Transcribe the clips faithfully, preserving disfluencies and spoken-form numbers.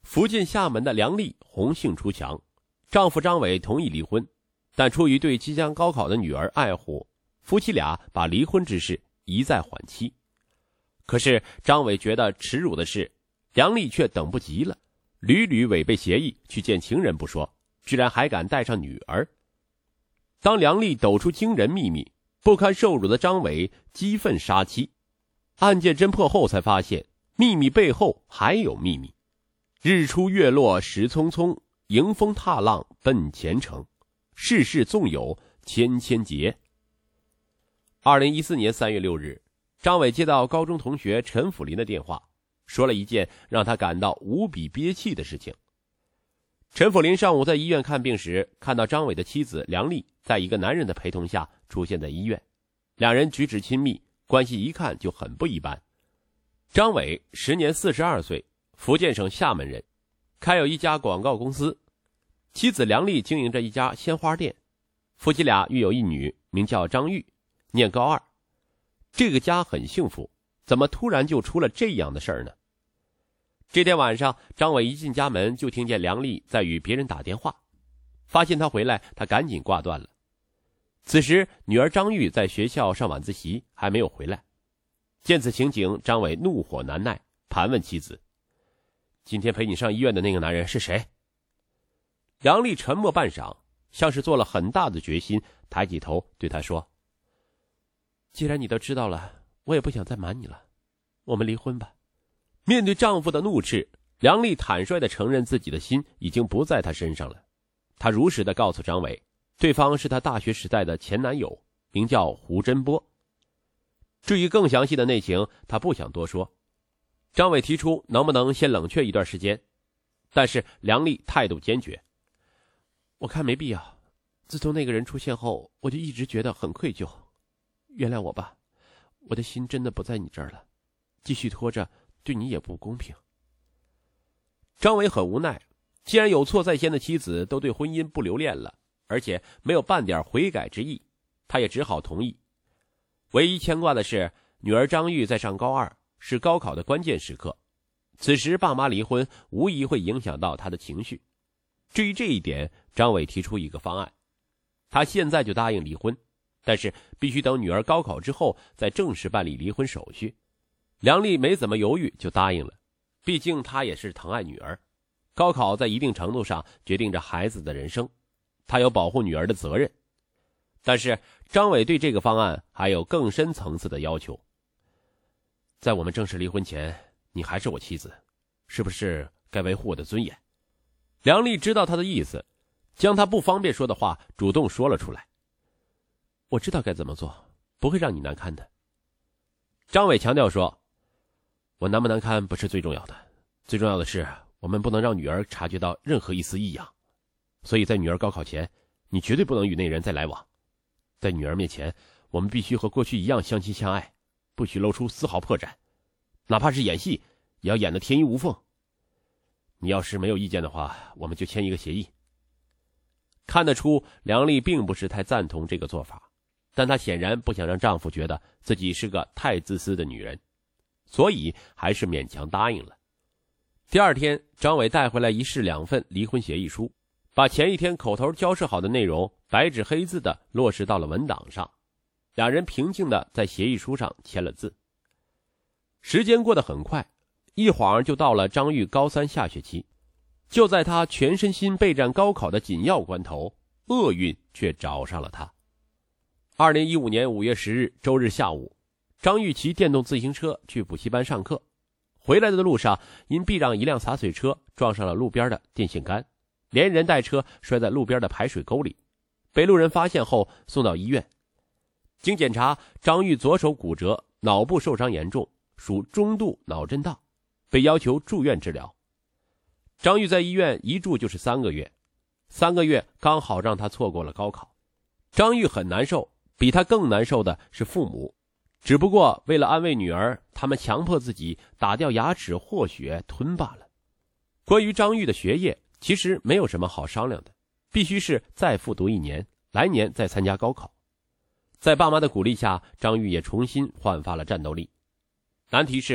福建厦门的梁丽红杏出墙，丈夫张伟同意离婚，但出于对即将高考的女儿爱护，夫妻俩把离婚之事一再缓期。可是张伟觉得耻辱的是，梁丽却等不及了，屡屡违背协议去见情人不说，居然还敢带上女儿。当梁丽抖出惊人秘密，不堪受辱的张伟激愤杀妻。案件侦破后才发现，秘密背后还有秘密。日出月落时匆匆，迎风踏浪奔前程，世事纵有千千结。二零一四年三月六日，张伟接到高中同学陈辅林的电话，说了一件让他感到无比憋气的事情。陈辅林上午在医院看病时，看到张伟的妻子梁丽在一个男人的陪同下出现在医院，两人举止亲密，关系一看就很不一般。张伟时年四十二岁，福建省厦门人，开有一家广告公司，妻子梁丽经营着一家鲜花店，夫妻俩育有一女，名叫张玉，念高二。这个家很幸福，怎么突然就出了这样的事儿呢？这天晚上，张伟一进家门就听见梁丽在与别人打电话，发现他回来，他赶紧挂断了。此时女儿张玉在学校上晚自习，还没有回来。见此情景，张伟怒火难耐，盘问妻子：今天陪你上医院的那个男人是谁？梁丽沉默半晌，像是做了很大的决心，抬起头对他说：既然你都知道了，我也不想再瞒你了，我们离婚吧。面对丈夫的怒斥，梁丽坦率地承认自己的心已经不在他身上了。她如实地告诉张伟，对方是她大学时代的前男友，名叫胡真波。至于更详细的内情，她不想多说。张伟提出能不能先冷却一段时间，但是梁丽态度坚决。我看没必要，自从那个人出现后，我就一直觉得很愧疚，原谅我吧，我的心真的不在你这儿了，继续拖着对你也不公平。张伟很无奈，既然有错在先的妻子都对婚姻不留恋了，而且没有半点悔改之意，他也只好同意。唯一牵挂的是，女儿张玉在上高二，是高考的关键时刻，此时爸妈离婚无疑会影响到她的情绪。至于这一点，张伟提出一个方案，他现在就答应离婚，但是必须等女儿高考之后再正式办理离婚手续。梁丽没怎么犹豫就答应了，毕竟她也是疼爱女儿，高考在一定程度上决定着孩子的人生，她有保护女儿的责任。但是张伟对这个方案还有更深层次的要求，在我们正式离婚前，你还是我妻子，是不是该维护我的尊严？梁丽知道他的意思，将他不方便说的话主动说了出来。我知道该怎么做，不会让你难堪的。张伟强调说，我难不难堪不是最重要的，最重要的是我们不能让女儿察觉到任何一丝异样，所以在女儿高考前，你绝对不能与那人再来往。在女儿面前，我们必须和过去一样相亲相爱，不许露出丝毫破绽，哪怕是演戏也要演得天衣无缝。你要是没有意见的话，我们就签一个协议。看得出梁丽并不是太赞同这个做法，但她显然不想让丈夫觉得自己是个太自私的女人，所以还是勉强答应了。第二天，张伟带回来一式两份离婚协议书，把前一天口头交涉好的内容白纸黑字的落实到了文档上，两人平静的在协议书上签了字。时间过得很快，一晃就到了张玉高三下学期。就在他全身心备战高考的紧要关头，厄运却找上了他。二零一五年五月十日周日下午，张玉骑电动自行车去补习班上课，回来的路上因避让一辆洒水车撞上了路边的电线杆，连人带车摔在路边的排水沟里，被路人发现后送到医院。经检查，张玉左手骨折，脑部受伤严重，属中度脑震荡，被要求住院治疗。张玉在医院一住就是三个月，三个月刚好让他错过了高考。张玉很难受，比他更难受的是父母，只不过为了安慰女儿，他们强迫自己打掉牙齿和血吞罢了。关于张玉的学业，其实没有什么好商量的，必须是再复读一年，来年再参加高考。在爸妈的鼓励下，张玉也重新焕发了战斗力。难题是，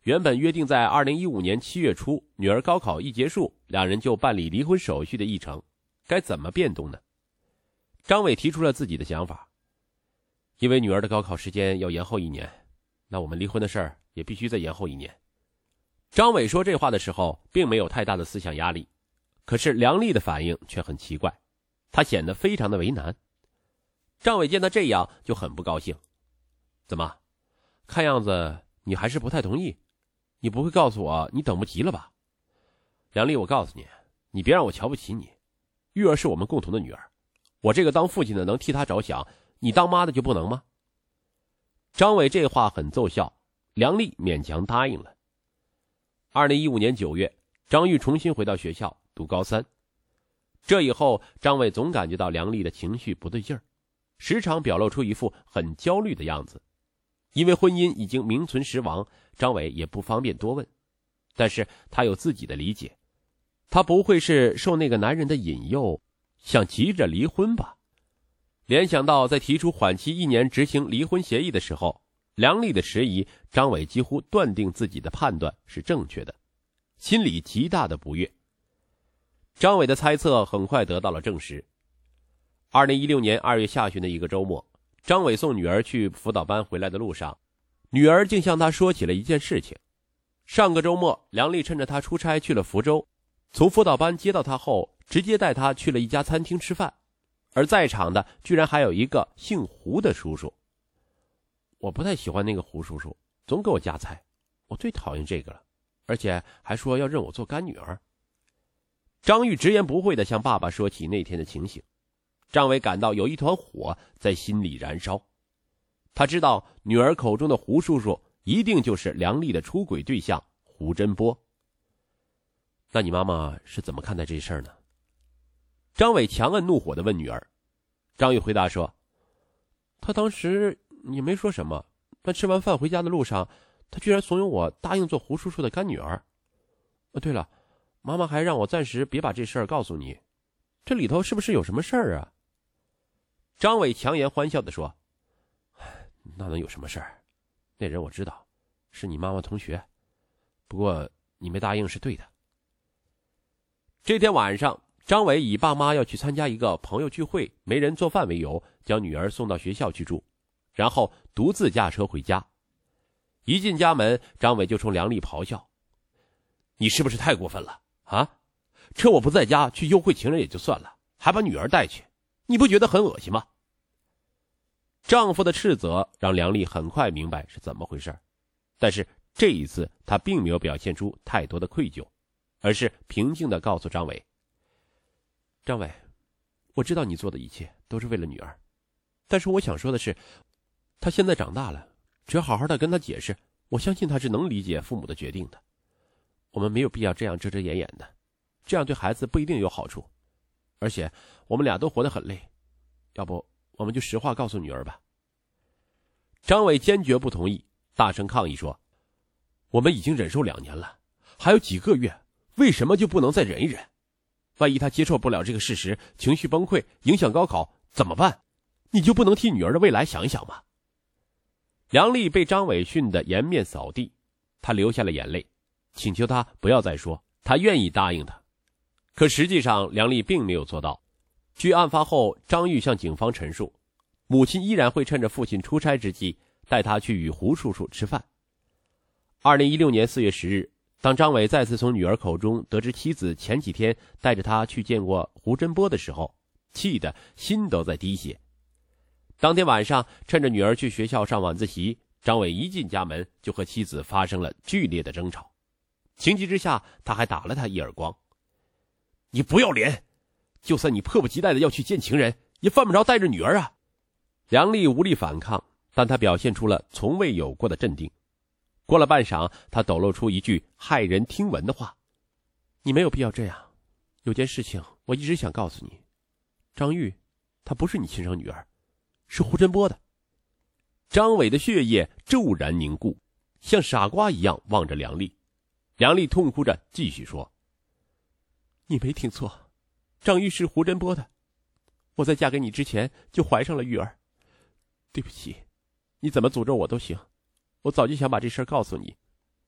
原本约定在二零一五年七月初，女儿高考一结束，两人就办理离婚手续的议程，该怎么变动呢？张伟提出了自己的想法。因为女儿的高考时间要延后一年，那我们离婚的事儿也必须再延后一年。张伟说这话的时候并没有太大的思想压力，可是梁丽的反应却很奇怪，她显得非常的为难。张伟见他这样就很不高兴。怎么，看样子你还是不太同意？你不会告诉我你等不及了吧？梁丽，我告诉你，你别让我瞧不起你。玉儿是我们共同的女儿，我这个当父亲的能替她着想，你当妈的就不能吗？张伟这话很奏效，梁丽勉强答应了。二零一五年九月，张玉重新回到学校读高三。这以后，张伟总感觉到梁丽的情绪不对劲儿，时常表露出一副很焦虑的样子。因为婚姻已经名存实亡，张伟也不方便多问，但是他有自己的理解，他不会是受那个男人的引诱，想急着离婚吧？联想到在提出缓期一年执行离婚协议的时候，梁丽的迟疑，张伟几乎断定自己的判断是正确的，心里极大的不悦。张伟的猜测很快得到了证实。二零一六年二月下旬的一个周末，张伟送女儿去辅导班回来的路上，女儿竟向他说起了一件事情。上个周末，梁丽趁着他出差去了福州，从辅导班接到他后，直接带他去了一家餐厅吃饭，而在场的居然还有一个姓胡的叔叔。我不太喜欢那个胡叔叔，总给我夹菜，我最讨厌这个了，而且还说要认我做干女儿。张玉直言不讳地向爸爸说起那天的情形。张伟感到有一团火在心里燃烧，他知道女儿口中的胡叔叔一定就是梁丽的出轨对象胡真波。那你妈妈是怎么看待这事儿呢？张伟强摁怒火地问女儿。张玉回答说，他当时也没说什么，但吃完饭回家的路上，他居然怂恿我答应做胡叔叔的干女儿。呃，对了，妈妈还让我暂时别把这事儿告诉你，这里头是不是有什么事儿啊？张伟强颜欢笑地说，那能有什么事儿？那人我知道，是你妈妈同学，不过你没答应是对的。这天晚上，张伟以爸妈要去参加一个朋友聚会，没人做饭为由，将女儿送到学校去住，然后独自驾车回家。一进家门，张伟就冲梁丽咆哮，你是不是太过分了啊？趁我不在家去幽会情人也就算了，还把女儿带去，你不觉得很恶心吗？丈夫的斥责让梁丽很快明白是怎么回事，但是这一次她并没有表现出太多的愧疚，而是平静地告诉张伟，张伟，我知道你做的一切都是为了女儿，但是我想说的是，她现在长大了，只要好好的跟她解释，我相信她是能理解父母的决定的。我们没有必要这样遮遮掩掩的，这样对孩子不一定有好处，而且我们俩都活得很累，要不我们就实话告诉女儿吧。张伟坚决不同意，大声抗议说，我们已经忍受两年了，还有几个月，为什么就不能再忍一忍？万一他接受不了这个事实，情绪崩溃，影响高考怎么办？你就不能替女儿的未来想一想吗？梁丽被张伟训得颜面扫地，她流下了眼泪，请求他不要再说，她愿意答应他。可实际上梁丽并没有做到。据案发后张玉向警方陈述，母亲依然会趁着父亲出差之际带他去与胡叔叔吃饭。二零一六年四月十日，当张伟再次从女儿口中得知妻子前几天带着他去见过胡真波的时候，气得心都在滴血。当天晚上，趁着女儿去学校上晚自习，张伟一进家门就和妻子发生了剧烈的争吵，情急之下他还打了他一耳光。你不要脸，就算你迫不及待的要去见情人，也犯不着带着女儿啊！梁丽无力反抗，但她表现出了从未有过的镇定。过了半晌，她抖露出一句骇人听闻的话，你没有必要这样，有件事情我一直想告诉你，张玉她不是你亲生女儿，是胡真波的。张伟的血液骤然凝固，像傻瓜一样望着梁丽。梁丽痛哭着继续说，你没听错，张玉是胡真波的，我在嫁给你之前就怀上了玉儿。对不起，你怎么诅咒我都行，我早就想把这事儿告诉你，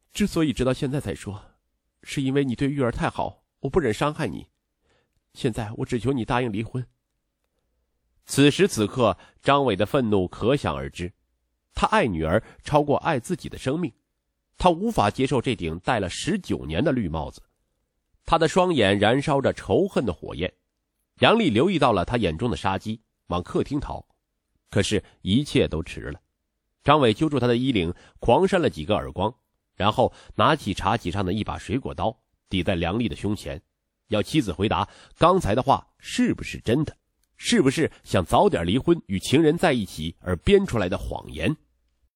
之所以直到现在才说，是因为你对玉儿太好，我不忍伤害你。现在我只求你答应离婚。此时此刻，张伟的愤怒可想而知。他爱女儿超过爱自己的生命，他无法接受这顶戴了十九年的绿帽子。他的双眼燃烧着仇恨的火焰。梁丽留意到了他眼中的杀机，往客厅逃，可是一切都迟了。张伟揪住他的衣领，狂扇了几个耳光，然后拿起茶几上的一把水果刀，抵在梁丽的胸前，要妻子回答刚才的话是不是真的，是不是想早点离婚与情人在一起而编出来的谎言。